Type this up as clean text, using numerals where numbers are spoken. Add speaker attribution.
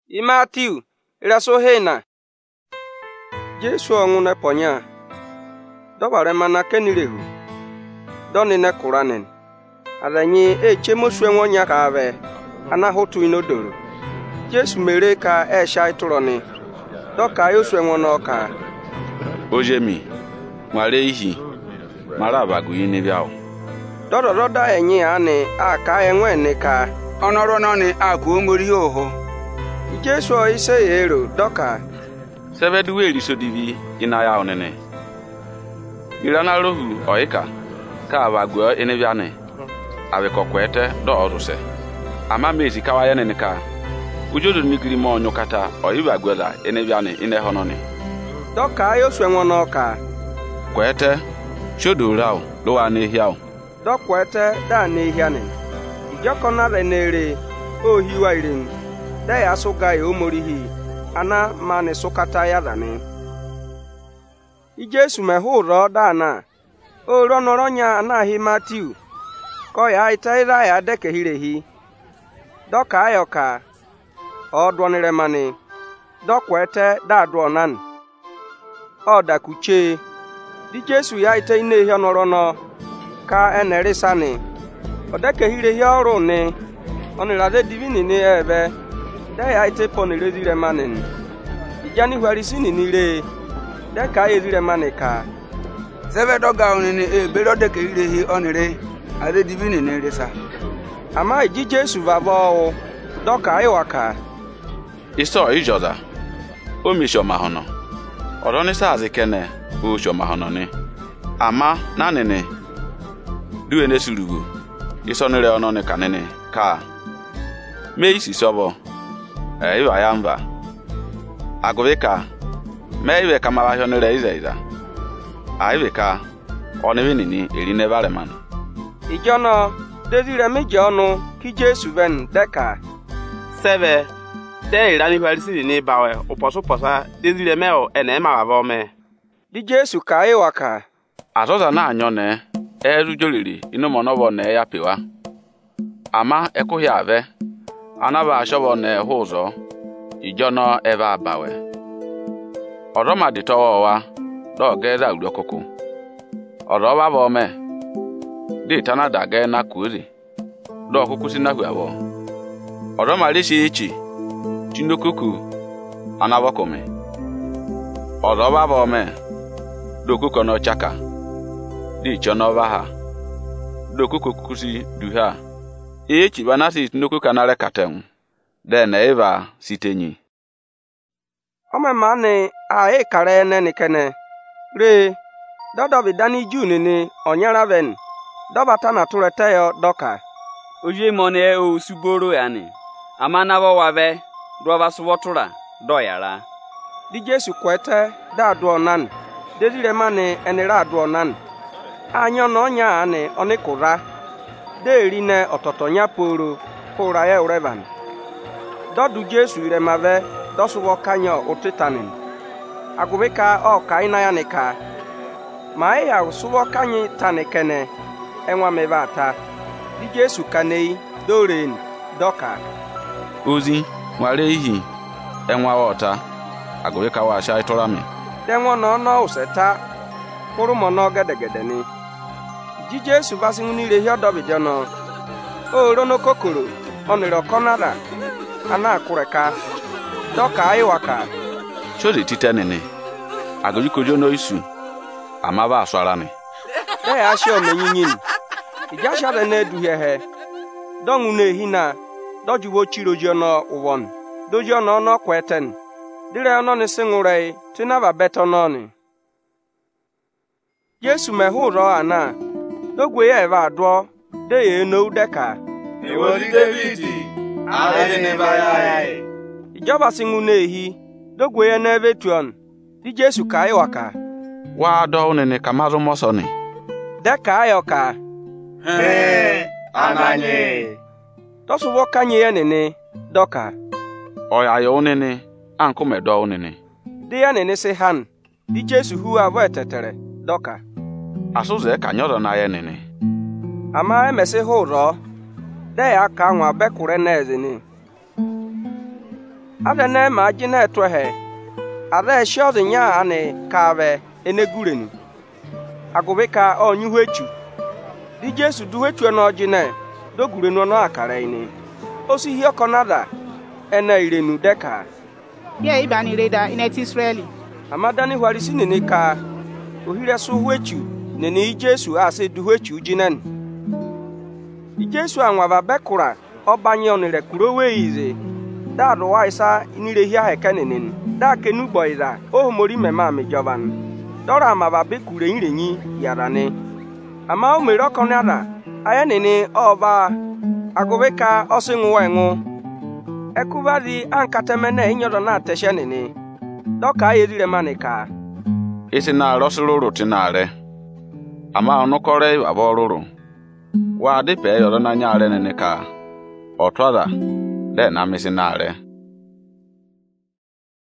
Speaker 1: Imatiu iraso hena Jesu onune ponya dobare mana kenirehu donine kuranen adanyi echemosue nwonya ka ave anahotu inodoro Jesu mere ka esha ituroni doka yosue nwono ka
Speaker 2: ojemi nware ihi mara abagu yini biao
Speaker 1: dododa enyi ani aka enwe ni ka onoro noni aku omori oho Jesu ise yero doka
Speaker 2: sevedu eriso divi ina ya onene irana rohu oika ka abagu ene biane ave kokwete do oruse ama mezi kawaye nene ka ujodo nigiri mo nyukata oyibaguela ene biane ine hononi
Speaker 1: doka yosue nwono ka
Speaker 2: kwete shodo rao lo wa ne hiao
Speaker 1: dokwete da ne hiane ijokona le nere ohiwa irin da ya suga ya omorihi ana mane sukata ya dani Jesu mehu ro dana o ro noronya na hi Matiu ko ya itaira ya deke hirehi doka ayoka o dwonire mani dokwete da dwonan o dakuche di Jesu ya ite ine hi onoro no ka enere sani o deke hirehi oru ni onira de divini ni ebe da ya ite ponire dire manin ijani hwarisini nire deka ezire manika sebe doga onini ebero deke hirehi onire ade divini ni resa ama iji Jesu vavo doka ayiwaka
Speaker 2: iso ijoda o misho mahono oroni sazi kene o sho mahono ni ama nanene duwe ne surugu iso nire onone kanene ka me isi sobo iwa yamba agobeka me iwe kamara honere iza aibeka onewini ni erine bareman
Speaker 1: ijono desire meje onu ki Jesu ben deka
Speaker 3: sebe de irani hwarisi ni bawe uposa desire meo ene ma baba ome
Speaker 1: di Jesu ka iwaka
Speaker 2: azoza na anyo ne erujoliri inu monobo ne ya pewa ama ekuhi ave anaba ashobo ne huzo ijono eve abawe oroma ditowa do geza ulokoko oroba bome di tanada ge na kuri do kukusi na huawo oroma lishi ichi chinokuku anabakome oroba bome do kukono chaka di chono ha do kukusi duha echi banasi nuku kanale katem den eva sitenyi
Speaker 1: ome mane a kare ne nikene re dodo bidani juni ni onyara ben dobata na turete yo doka
Speaker 4: oje mone o suboro yani amana bo wave doba suwotura doyara
Speaker 1: di Jesu kwete da duonan dedire mane enira duonan anyo no nya ani onikura de rine ototonya poro pora ya urevan dodu Jesu ire mave dosuwo kanyo otitanin agubeka o kaina ya nika ma ya usuwo kanyi tanikene enwa mebata di Jesu kanei doren doka
Speaker 2: ozi nware ihi enwa wota agubeka wa sha itorami
Speaker 1: denwo no useta poro mono gedegede ni di Jesu basinuni re hiodobidio no o rono kokoro oniro konara ana kureka doka iwaka
Speaker 2: chodi titenene agojikojo no isu amaba aswarani
Speaker 1: de ashi omenyinyin ijasha de na eduhehe dongu na ehina dojuwo chirojo no uwon dojo no no kweten dire no ni singure tinaba beto no ni Jesu mehu ro ana dogwe ya eva adwo de ye no deka
Speaker 5: ewori David are ni baya
Speaker 1: ijoba singu na ehi dogwe ya na evetuon di Jesu ka iwaka
Speaker 2: wa do nene kamazo mosoni
Speaker 1: deka ayoka
Speaker 5: ananye
Speaker 1: tosuwo kanye ya nene doka
Speaker 2: oya yo nene ankume do nene
Speaker 1: di ya nene se han di Jesu hu avo etetere doka
Speaker 2: asuze kanyodo na ye nene
Speaker 1: ama emese hu ro de ya ka nwa bekure na ezini adene ma jine etwehe are shozi nya ani kave enegurenu agubika onyuhechu di Jesu duhechu no jine dogurenu no akara ini osi hi okonada ena irenu deka
Speaker 6: ye ibani reda in Israeli
Speaker 1: amadani hwarisi nene ka ohire so huechu nene Jesu ase duhechu jinen Jesu anwaba bekura obanye onire kurowe ize da do waisa inire hia hekenenen da kenu boira o mori mema me joban dora maba bekure irenyi yarane ama o mere okonada ayenene oba agobeka osinwo enwo ekubadi ankatemene inyodo na teshenene doka yedire manika
Speaker 2: isi na rosuru rutinare ama onukore aboruru wa de pe yodo na nyare nene ka otwada de na misinare